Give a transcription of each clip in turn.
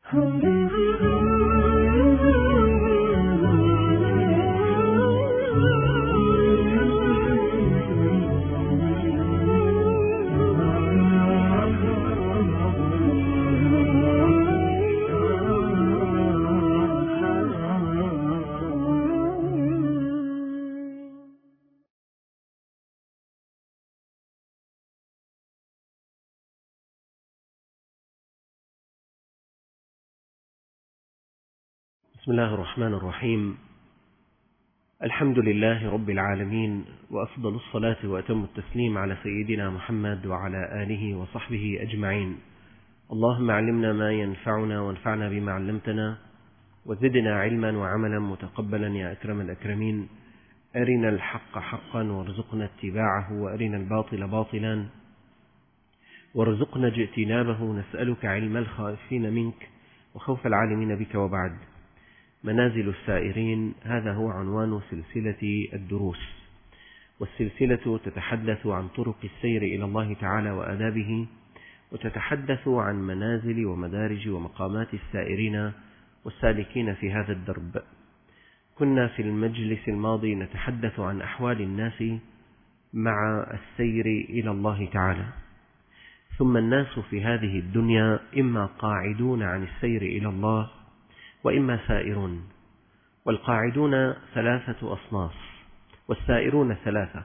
بسم الله الرحمن الرحيم. الحمد لله رب العالمين، وأفضل الصلاة وأتم التسليم على سيدنا محمد وعلى آله وصحبه أجمعين. اللهم علمنا ما ينفعنا وانفعنا بما علمتنا، وزدنا علما وعملا متقبلا يا أكرم الأكرمين. أرنا الحق حقا وارزقنا اتباعه، وأرنا الباطل باطلا وارزقنا اجتنابه. نسألك علم الخائفين منك وخوف العالمين بك. وبعد، منازل السائرين، هذا هو عنوان سلسلة الدروس، والسلسلة تتحدث عن طرق السير إلى الله تعالى وآدابه، وتتحدث عن منازل ومدارج ومقامات السائرين والسالكين في هذا الدرب. كنا في المجلس الماضي نتحدث عن أحوال الناس مع السير إلى الله تعالى. ثم الناس في هذه الدنيا إما قاعدون عن السير إلى الله وإما سائرون، والقاعدون 3 أصناف والسائرون 3.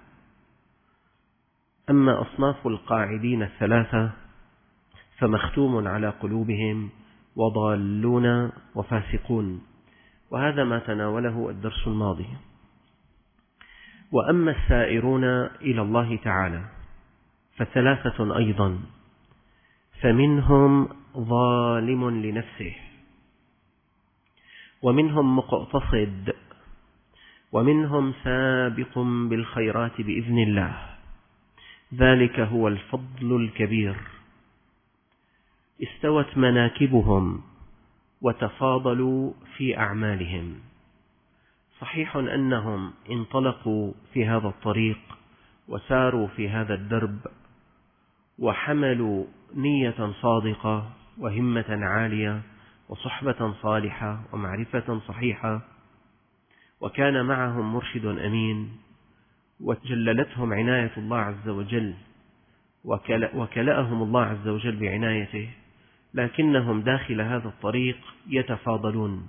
أما أصناف القاعدين 3 فمختوم على قلوبهم وضالون وفاسقون، وهذا ما تناوله الدرس الماضي. وأما السائرون إلى الله تعالى ف3 أيضا، فمنهم ظالم لنفسه، ومنهم مقتصد، ومنهم سابق بالخيرات بإذن الله. ذلك هو الفضل الكبير. استوت مناكبهم وتفاضلوا في أعمالهم. صحيح أنهم انطلقوا في هذا الطريق وساروا في هذا الدرب، وحملوا نية صادقة وهمة عالية وصحبة صالحة ومعرفة صحيحة، وكان معهم مرشد أمين، وجللتهم عناية الله عز وجل، وكلأهم الله عز وجل بعنايته، لكنهم داخل هذا الطريق يتفاضلون.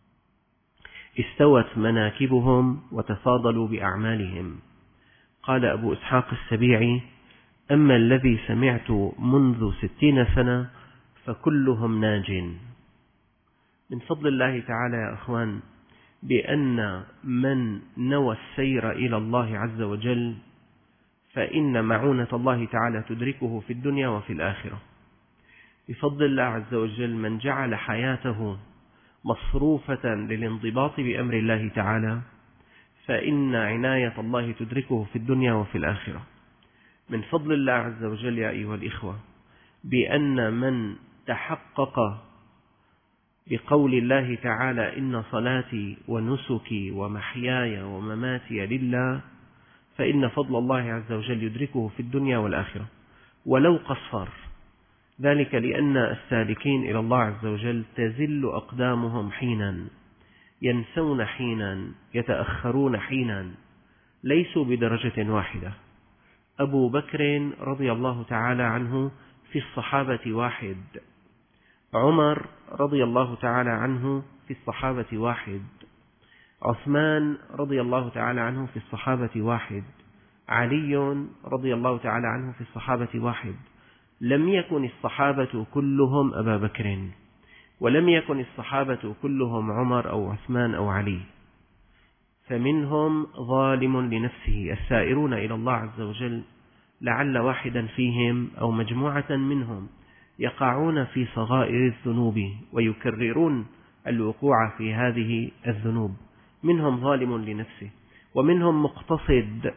استوت مناكبهم وتفاضلوا بأعمالهم. قال أبو إسحاق السبيعي: أما الذي سمعت منذ 60 سنة فكلهم ناج. من فضل الله تعالى يا أخوان بأن من نوى السير إلى الله عز وجل فإن معونة الله تعالى تدركه في الدنيا وفي الآخرة. بفضل الله عز وجل من جعل حياته مصروفة للانضباط بأمر الله تعالى فإن عناية الله تدركه في الدنيا وفي الآخرة. من فضل الله عز وجل يا أيها الإخوة بأن من تحقق بقول الله تعالى: إن صلاتي ونسكي ومحياي ومماتي لله، فإن فضل الله عز وجل يدركه في الدنيا والآخرة ولو قصر. ذلك لأن السالكين إلى الله عز وجل تزل أقدامهم حينا، ينسون حينا، يتأخرون حينا، ليسوا بدرجة واحدة. أبو بكر رضي الله تعالى عنه في الصحابة واحد، عمر رضي الله تعالى عنه في الصحابة واحد، عثمان رضي الله تعالى عنه في الصحابة واحد، علي رضي الله تعالى عنه في الصحابة واحد. لم يكن الصحابة كلهم أبا بكر، ولم يكن الصحابة كلهم عمر أو عثمان أو علي. فمنهم ظالم لنفسه. السائرون إلى الله عز وجل لعل واحدا فيهم أو مجموعة منهم يقعون في صغائر الذنوب ويكررون الوقوع في هذه الذنوب. منهم ظالم لنفسه، ومنهم مقتصد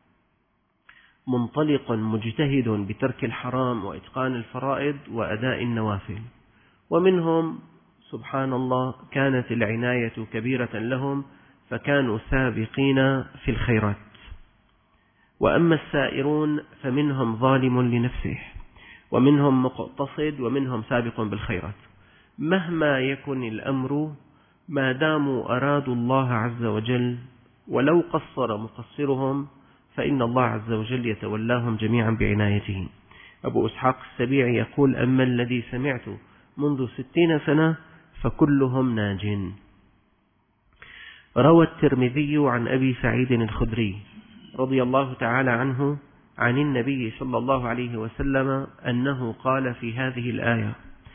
منطلق مجتهد بترك الحرام وإتقان الفرائض وأداء النوافل، ومنهم سبحان الله كانت العناية كبيرة لهم فكانوا سابقين في الخيرات. وأما السائرون فمنهم ظالم لنفسه، ومنهم مقتصد، ومنهم سابق بالخيرات. مهما يكن الأمر ما داموا أرادوا الله عز وجل، ولو قصر مقصرهم فإن الله عز وجل يتولاهم جميعا بعنايته. أبو إسحاق السبيعي يقول: أما الذي سمعت منذ 60 سنة فكلهم ناج. روى الترمذي عن أبي سعيد الخدري رضي الله تعالى عنه عن النبي صلى الله عليه وسلم أنه قال في هذه الآية: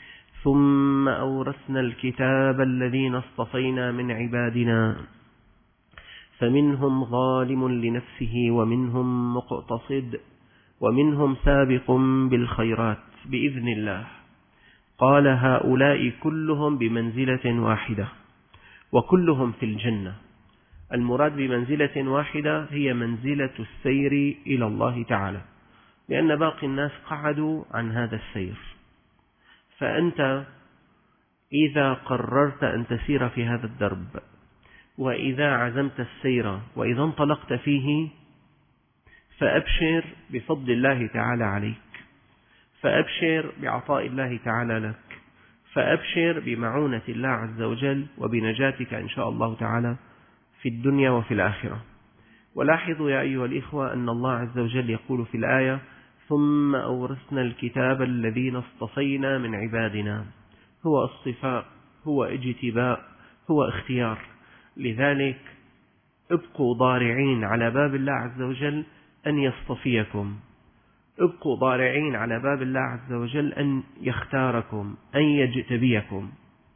ثم أورثنا الكتاب الذين اصطفينا من عبادنا فمنهم ظالم لنفسه ومنهم مقتصد ومنهم سابق بالخيرات بإذن الله. قال: هؤلاء كلهم بمنزلة واحدة وكلهم في الجنة. المراد بمنزلة واحدة هي منزلة السير إلى الله تعالى، لأن باقي الناس قعدوا عن هذا السير. فأنت إذا قررت أن تسير في هذا الدرب، وإذا عزمت السير وإذا انطلقت فيه، فأبشر بفضل الله تعالى عليك، فأبشر بعطاء الله تعالى لك، فأبشر بمعونة الله عز وجل وبنجاتك إن شاء الله تعالى في الدنيا وفي الآخرة. ولاحظوا يا أيها الإخوة أن الله عز وجل يقول في الآية: ثم أورثنا الكتاب الذين اصطفينا من عبادنا. هو اصطفاء، هو اجتباء، هو اختيار. لذلك ابقوا ضارعين على باب الله عز وجل أن يصطفيكم، ابقوا ضارعين على باب الله عز وجل أن يختاركم، أن يجتبيكم.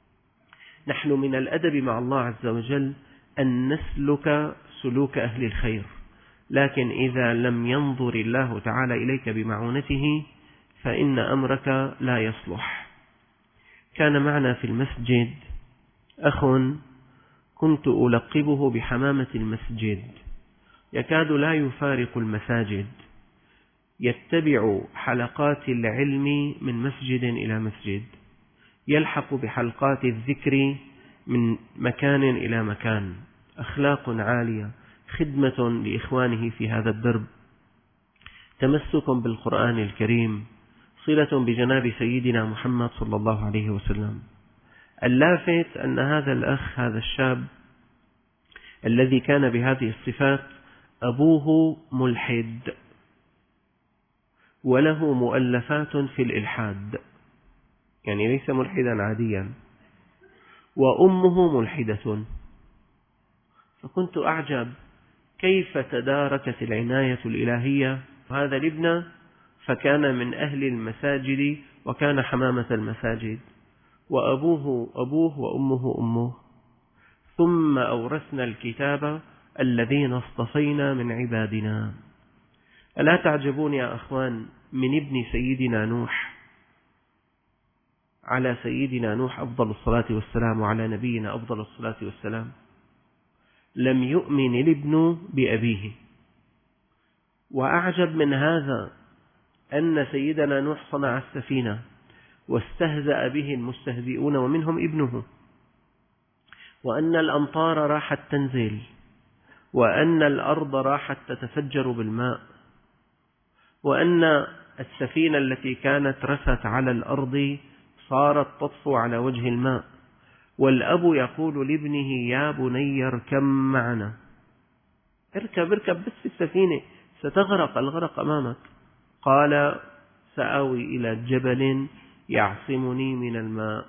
نحن من الأدب مع الله عز وجل أن نسلك سلوك أهل الخير، لكن إذا لم ينظر الله تعالى إليك بمعونته فإن أمرك لا يصلح. كان معنا في المسجد أخ كنت ألقبه بحمامة المسجد، يكاد لا يفارق المساجد، يتبع حلقات العلم من مسجد إلى مسجد، يلحق بحلقات الذكر من مكان إلى مكان، أخلاق عالية، خدمة لإخوانه في هذا الدرب، تمسك بالقرآن الكريم، صلة بجناب سيدنا محمد صلى الله عليه وسلم. اللافت أن هذا الأخ، هذا الشاب الذي كان بهذه الصفات، أبوه ملحد وله مؤلفات في الإلحاد، يعني ليس ملحدا عاديا، وأمه ملحدة. فكنت أعجب كيف تداركت العناية الإلهية هذا الابن، فكان من أهل المساجد وكان حمامة المساجد، وأبوه أبوه وأمه أمه. ثم أورثنا الكتاب الذين اصطفينا من عبادنا. ألا تعجبون يا أخوان من ابن سيدنا نوح على سيدنا نوح أفضل الصلاة والسلام، وعلى نبينا أفضل الصلاة والسلام، لم يؤمن الابن بأبيه. وأعجب من هذا أن سيدنا نوح صنع السفينة واستهزأ به المستهزئون ومنهم ابنه، وأن الأمطار راحت تنزل، وأن الأرض راحت تتفجر بالماء، وأن السفينة التي كانت رست على الأرض صارت تطفو على وجه الماء، والأب يقول لابنه: يا بني اركب معنا، اركب بس السفينة ستغرق، الغرق أمامك. قال: سآوي إلى جبل يعصمني من الماء.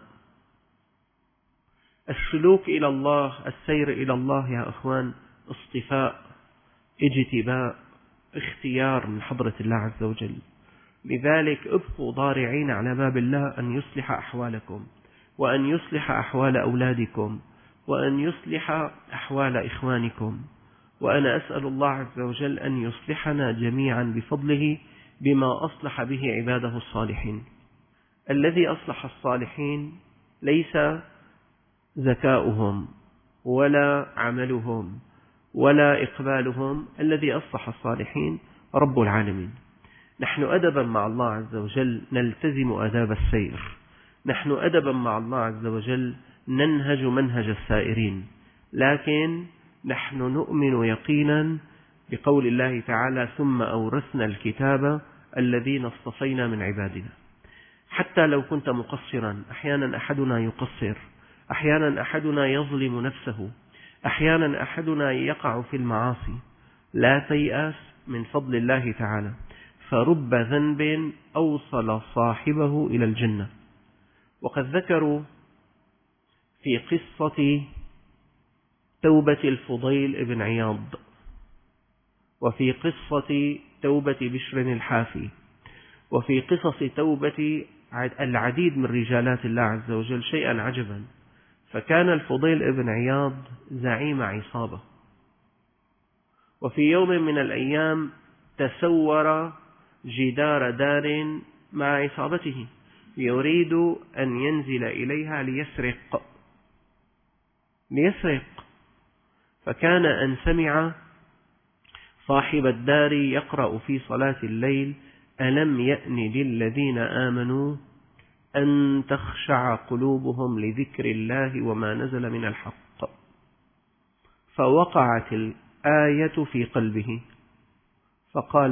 السلوك إلى الله، السير إلى الله يا أخوان، اصطفاء، اجتباء، اختيار من حضرة الله عز وجل. لذلك ابقوا ضارعين على باب الله أن يصلح أحوالكم، وأن يصلح أحوال أولادكم، وأن يصلح أحوال إخوانكم. وأنا أسأل الله عز وجل أن يصلحنا جميعا بفضله بما أصلح به عباده الصالحين. الذي أصلح الصالحين ليس ذكاؤهم ولا عملهم ولا إقبالهم، الذي أصلح الصالحين رب العالمين. نحن أدبا مع الله عز وجل نلتزم آداب السير، نحن أدبا مع الله عز وجل ننهج منهج السائرين، لكن نحن نؤمن يقينا بقول الله تعالى: ثم أورثنا الكتاب الذين اصطفينا من عبادنا. حتى لو كنت مقصرا، أحيانا أحدنا يقصر، أحيانا أحدنا يظلم نفسه، أحيانا أحدنا يقع في المعاصي، لا تيأس من فضل الله تعالى، فرب ذنب أوصل صاحبه إلى الجنة. وقد ذكروا في قصة توبة الفضيل بن عياض، وفي قصة توبة بشر الحافي، وفي قصص توبة العديد من رجالات الله عز وجل شيئا عجبا. فكان الفضيل بن عياض زعيم عصابة، وفي يوم من الأيام تسور جدار دار مع عصابته، يريد أن ينزل إليها ليسرق. فكان أن سمع صاحب الدار يقرأ في صلاة الليل: ألم يأن للذين آمنوا أن تخشع قلوبهم لذكر الله وما نزل من الحق. فوقعت الآية في قلبه، فقال: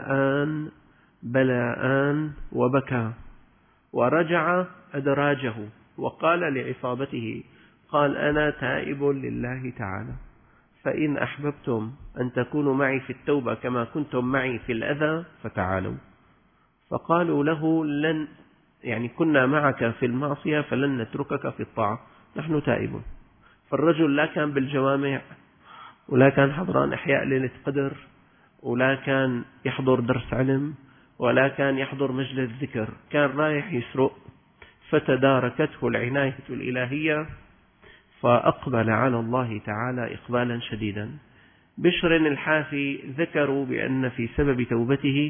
بلى آن، وبكى، ورجع أدراجه وقال لعصابته، قال: أنا تائب لله تعالى، فإن أحببتم أن تكونوا معي في التوبة كما كنتم معي في الأذى فتعالوا. فقالوا له: كنا معك في المعصية فلن نتركك في الطاعة، نحن تائبون. فالرجل لا كان بالجوامع، ولا كان حضران إحياء ليلة قدر، ولا كان يحضر درس علم، ولا كان يحضر مجلس ذكر، كان رايح يسرق. فتداركته العناية الإلهية فأقبل على الله تعالى إقبالا شديدا. بشر الحافي ذكروا بأن في سبب توبته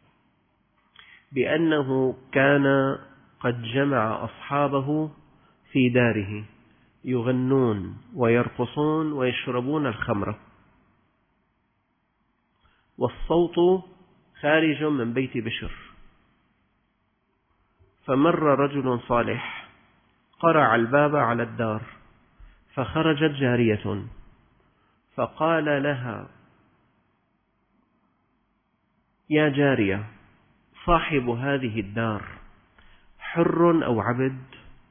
بأنه كان قد جمع أصحابه في داره يغنون ويرقصون ويشربون الخمر، والصوت خارج من بيت بشر. فمر رجل صالح قرع الباب على الدار، فخرجت جارية فقال لها: يا جارية، صاحب هذه الدار حر أو عبد؟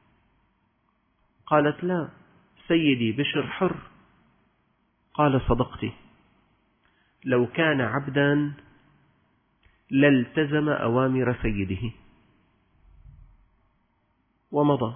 قالت: لا، سيدي بشر حر. قال: صدقت، لو كان عبدا لالتزم أوامر سيده. ومضى.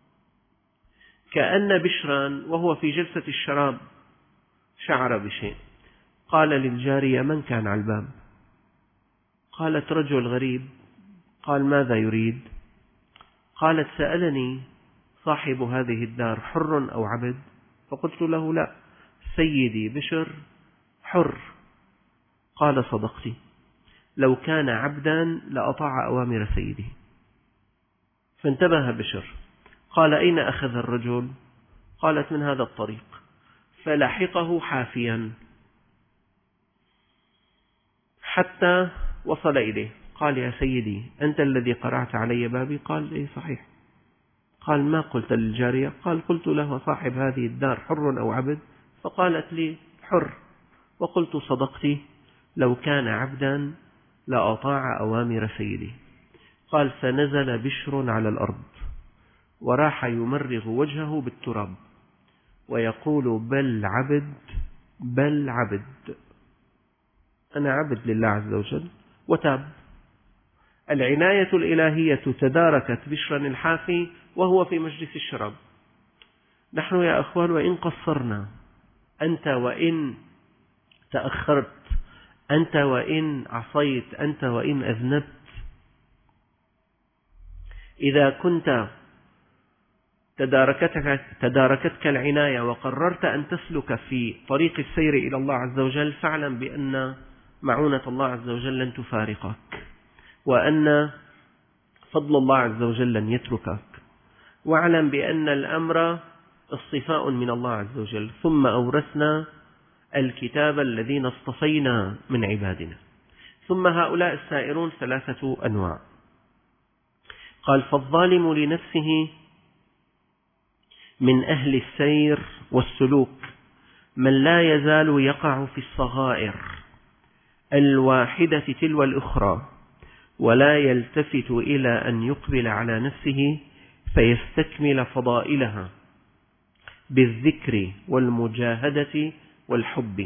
كأن بشرا وهو في جلسة الشراب شعر بشيء، قال للجارية: من كان على الباب؟ قالت: رجل غريب. قال: ماذا يريد؟ قالت: سألني صاحب هذه الدار حر أو عبد؟ فقلت له: لا، سيدي بشر حر. قال: صدقت، لو كان عبدا لأطاع أوامر سيده. فانتبه بشر، قال: أين أخذ الرجل؟ قالت: من هذا الطريق. فلحقه حافيا حتى وصل إليه. قال: يا سيدي، أنت الذي قرعت علي بابي؟ قال: إيه صحيح. قال: ما قلت للجارية؟ قال: قلت له: صاحب هذه الدار حر أو عبد؟ فقالت لي: حر. وقلت: صدقت، لو كان عبدا لأطاع أوامر سيدي. قال: فنزل بشر على الأرض وراح يمرغ وجهه بالتراب ويقول: بل عبد، بل عبد، أنا عبد لله عز وجل. وتاب. العناية الإلهية تداركت بشرا الحافي وهو في مجلس الشراب. نحن يا أخوان وإن قصرنا، أنت وإن تأخرت، أنت وإن عصيت، أنت وإن أذنبت، إذا كنت تداركتك العناية وقررت أن تسلك في طريق السير إلى الله عز وجل، فاعلم بأن معونة الله عز وجل لن تفارقك، وأن فضل الله عز وجل لن يتركك. واعلم بأن الأمر اصطفاء من الله عز وجل. ثم أورثنا الكتاب الذين اصطفينا من عبادنا. ثم هؤلاء السائرون 3 أنواع. قال: فالظالم لنفسه من أهل السير والسلوك من لا يزال يقع في الصغائر الواحدة تلو الأخرى، ولا يلتفت إلى أن يقبل على نفسه فيستكمل فضائلها بالذكر والمجاهدة والحب.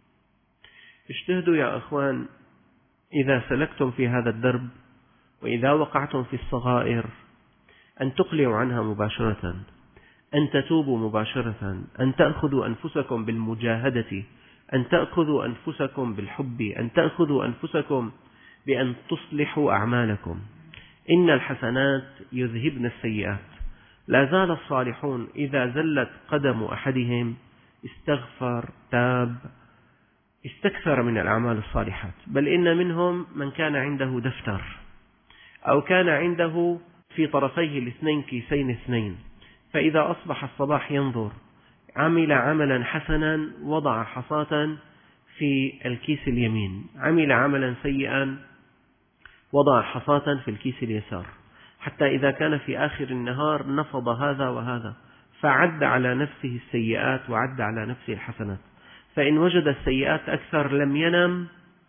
اجتهدوا يا أخوان إذا سلكتم في هذا الدرب وإذا وقعتم في الصغائر أن تقلعوا عنها مباشرة، أن تتوبوا مباشرة، أن تأخذوا أنفسكم بالمجاهدة، أن تأخذوا أنفسكم بالحب، أن تأخذوا أنفسكم بأن تصلحوا أعمالكم. إن الحسنات يذهبن السيئات. لا زال الصالحون إذا زلت قدم أحدهم استغفر، تاب، استكثر من الأعمال الصالحات. بل إن منهم من كان عنده دفتر أو كان عنده في طرفيه الاثنين كيسين اثنين، فإذا أصبح الصباح ينظر عمل عملا حسنا وضع حصاة في الكيس اليمين، عمل عملا سيئا وضع حصاة في الكيس اليسار، حتى إذا كان في آخر النهار نفض هذا وهذا، فعد على نفسه السيئات وعد على نفسه الحسنات. فإن وجد السيئات أكثر لم ينم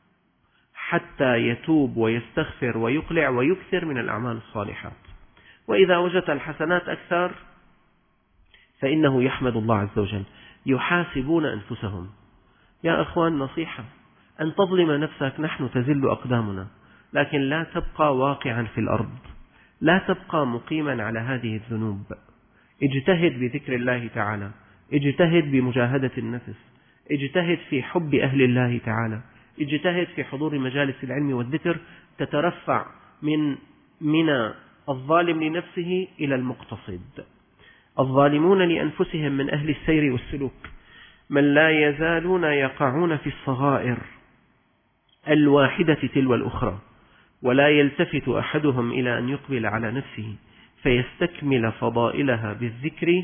حتى يتوب ويستغفر ويقلع ويكثر من الأعمال الصالحات. وإذا وجد الحسنات أكثر فإنه يحمد الله عز وجل. يحاسبون أنفسهم. يا أخوان نصيحة، أن تظلم نفسك، نحن تزل أقدامنا، لكن لا تبقى واقعا في الأرض، لا تبقى مقيما على هذه الذنوب. اجتهد بذكر الله تعالى، اجتهد بمجاهدة النفس، اجتهد في حب أهل الله تعالى، اجتهد في حضور مجالس العلم والذكر، تترفع من الظالم لنفسه إلى المقتصد. الظالمون لأنفسهم من أهل السير والسلوك من لا يزالون يقعون في الصغائر الواحدة تلو الأخرى، ولا يلتفت أحدهم إلى أن يقبل على نفسه فيستكمل فضائلها بالذكر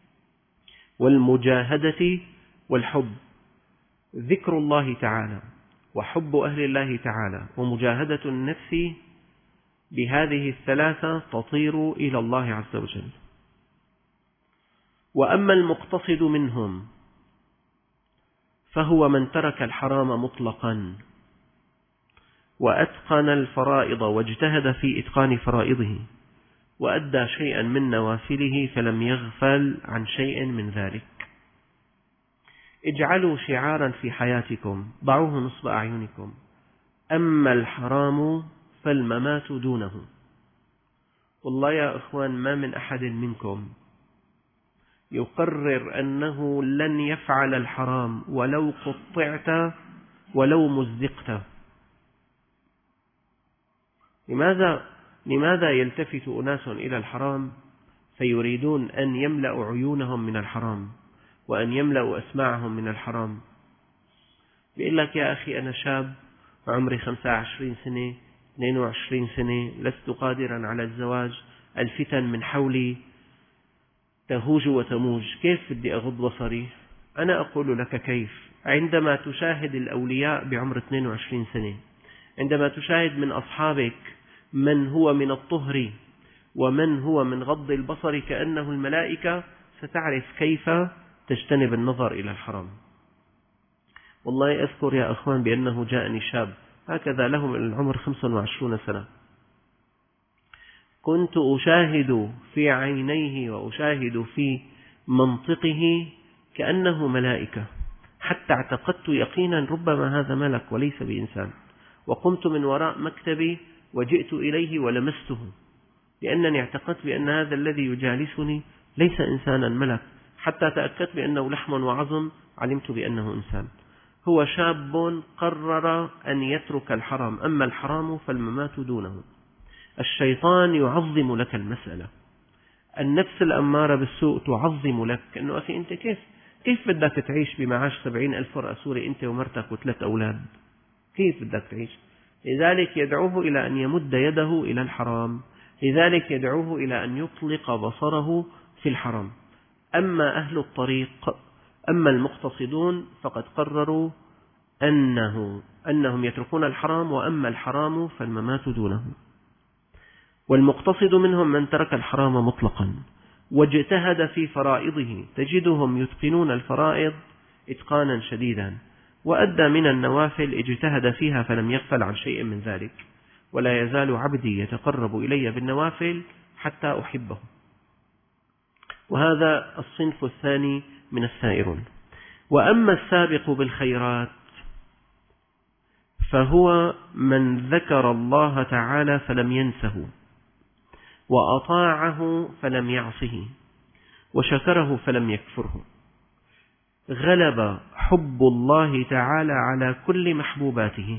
والمجاهدة والحب. ذكر الله تعالى وحب أهل الله تعالى ومجاهدة النفس، بهذه الثلاثة تطير إلى الله عز وجل. وأما المقتصد منهم فهو من ترك الحرام مطلقا وأتقن الفرائض واجتهد في إتقان فرائضه وأدى شيئا من نوافله فلم يغفل عن شيء من ذلك. اجعلوا شعارا في حياتكم، ضعوه نصب أعينكم: أما الحرام فالممات دونه. والله يا أخوان ما من أحد منكم يقرر أنه لن يفعل الحرام ولو قطعت ولو مزقت. لماذا يلتفت أناس إلى الحرام فيريدون أن يملأوا عيونهم من الحرام وأن يملأوا أسماعهم من الحرام؟ بيقول لك يا أخي أنا شاب وعمري 25 سنة 22 سنة، لست قادرا على الزواج، الفتن من حولي تهوج وتموج، كيف بدي أغض بصري؟ أنا أقول لك كيف. عندما تشاهد الأولياء بعمر 22 سنة، عندما تشاهد من أصحابك من هو من الطهر ومن هو من غض البصر كأنه الملائكة، ستعرف كيف تجتنب النظر إلى الحرام. والله أذكر يا أخوان بأنه جاءني شاب هكذا له من العمر 25 سنة، كنت أشاهد في عينيه وأشاهد في منطقه كأنه ملائكة، حتى اعتقدت يقينا ربما هذا ملك وليس بإنسان، وقمت من وراء مكتبي وجئت إليه ولمسته، لأنني اعتقدت بأن هذا الذي يجالسني ليس إنسانا، ملك، حتى تأكدت بأنه لحم وعظم علمت بأنه إنسان. هو شاب قرر أن يترك الحرام، أما الحرام فالممات دونه. الشيطان يعظم لك المسألة، النفس الأمارة بالسوء تعظم لك أنه أخي أنت كيف بدك تعيش بمعاش 70,000 ورقة سوري أنت ومرتك و3 أولاد؟ كيف بدك تعيش؟ لذلك يدعوه إلى أن يمد يده إلى الحرام، لذلك يدعوه إلى أن يطلق بصره في الحرام. أما أهل الطريق، أما المقتصدون فقد قرروا أنهم يتركون الحرام، وأما الحرام فالممات دونه. والمقتصد منهم من ترك الحرام مطلقا واجتهد في فرائضه، تجدهم يتقنون الفرائض إتقانا شديدا، وأدى من النوافل اجتهد فيها فلم يغفل عن شيء من ذلك، ولا يزال عبدي يتقرب إلي بالنوافل حتى أحبه. وهذا الصنف الثاني من السائرون. وأما السابق بالخيرات فهو من ذكر الله تعالى فلم ينسه، وأطاعه فلم يعصه، وشكره فلم يكفره. غلب حب الله تعالى على كل محبوباته.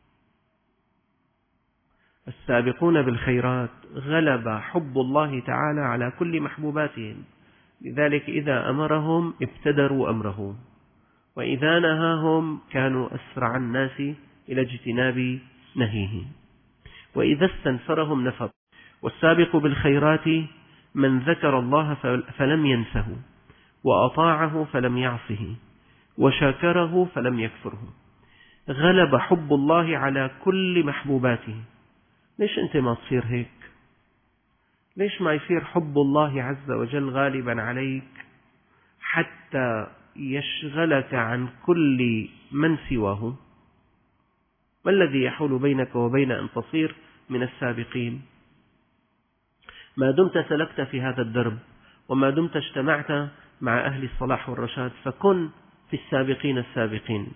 السابقون بالخيرات غلب حب الله تعالى على كل محبوباتهم، لذلك إذا أمرهم ابتدروا أمره، وإذا نهاهم كانوا أسرع الناس إلى اجتناب نهيه، وإذا استنفرهم نفر. والسابق بالخيرات من ذكر الله فلم ينسه، وأطاعه فلم يعصه، وشاكره فلم يكفره. غلب حب الله على كل محبوباته. ليش أنت ما تصير هيك؟ ليش ما يصير حب الله عز وجل غالبا عليك حتى يشغلك عن كل من سواه؟ ما الذي يحول بينك وبين أن تصير من السابقين؟ ما دمت سلكت في هذا الدرب، وما دمت اجتمعت مع أهل الصلاح والرشاد، فكن في السابقين السابقين.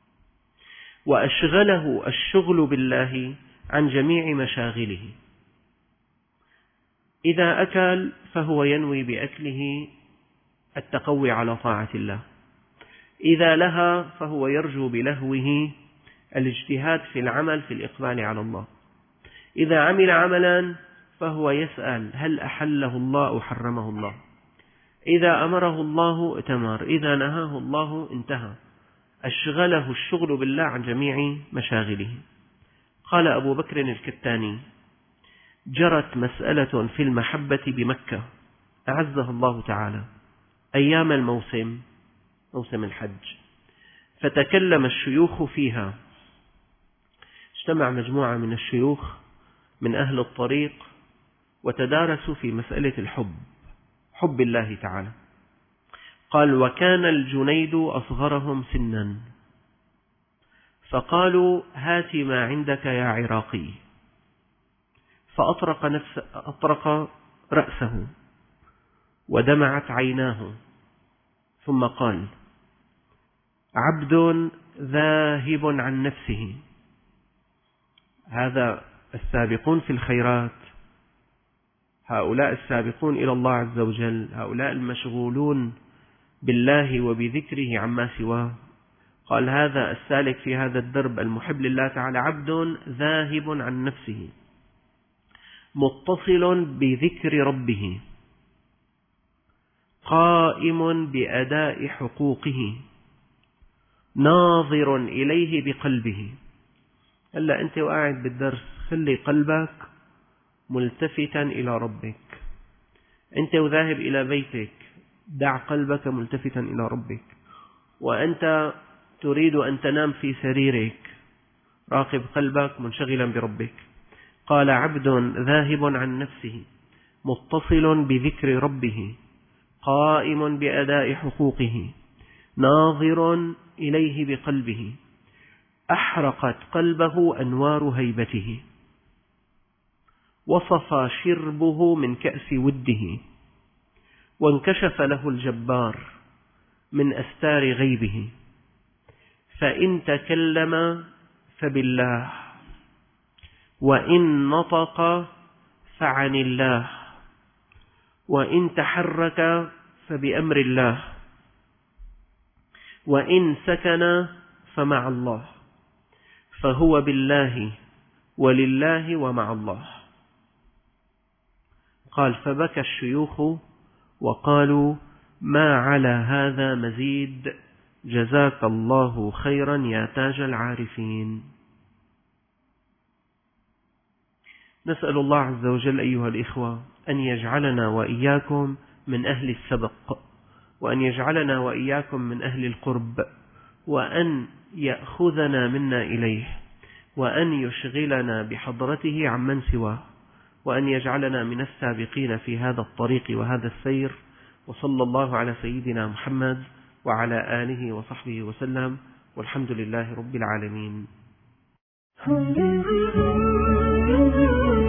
وأشغله الشغل بالله عن جميع مشاغله. إذا أكل فهو ينوي بأكله التقوي على طاعة الله. إذا لهى فهو يرجو بلهوه الاجتهاد في العمل في الإقبال على الله. إذا عمل عملا فهو يسأل هل أحله الله أو حرمه الله. إذا أمره الله ائتمر، إذا نهاه الله انتهى. أشغله الشغل بالله عن جميع مشاغله. قال أبو بكر الكتاني: جرت مسألة في المحبة بمكة أعزها الله تعالى أيام الموسم، موسم الحج، فتكلم الشيوخ فيها. اجتمع مجموعة من الشيوخ من أهل الطريق وتدارسوا في مسألة الحب، حب الله تعالى. قال: وكان الجنيد أصغرهم سنا، فقالوا: هات ما عندك يا عراقي. فأطرق رأسه ودمعت عيناه، ثم قال: عبد ذاهب عن نفسه. هذا السابقون في الخيرات، هؤلاء السابقون إلى الله عز وجل، هؤلاء المشغولون بالله وبذكره عما سواه. قال: هذا السالك في هذا الدرب المحب لله تعالى عبد ذاهب عن نفسه، متصل بذكر ربه، قائم بأداء حقوقه، ناظر إليه بقلبه. هلا أنت وقاعد بالدرس خلي قلبك ملتفتا إلى ربك. أنت وذاهب إلى بيتك دع قلبك ملتفتا إلى ربك. وأنت تريد أن تنام في سريرك راقب قلبك منشغلا بربك. قال: عبد ذاهب عن نفسه، متصل بذكر ربه، قائم بأداء حقوقه، ناظر إليه بقلبه، أحرقت قلبه أنوار هيبته، وصفى شربه من كأس وده، وانكشف له الجبار من أستار غيبه. فإن تكلم فبالله، وإن نطق فعن الله، وإن تحرك فبأمر الله، وإن سكن فمع الله، فهو بالله ولله ومع الله. قال: فبكى الشيوخ وقالوا: ما على هذا مزيد، جزاك الله خيرا يا تاج العارفين. نسأل الله عز وجل أيها الإخوة أن يجعلنا وإياكم من أهل السبق، وأن يجعلنا وإياكم من أهل القرب، وأن يأخذنا منا إليه، وأن يشغلنا بحضرته عمن سواه، وأن يجعلنا من السابقين في هذا الطريق وهذا السير. وصلى الله على سيدنا محمد وعلى آله وصحبه وسلم، والحمد لله رب العالمين. العالمين.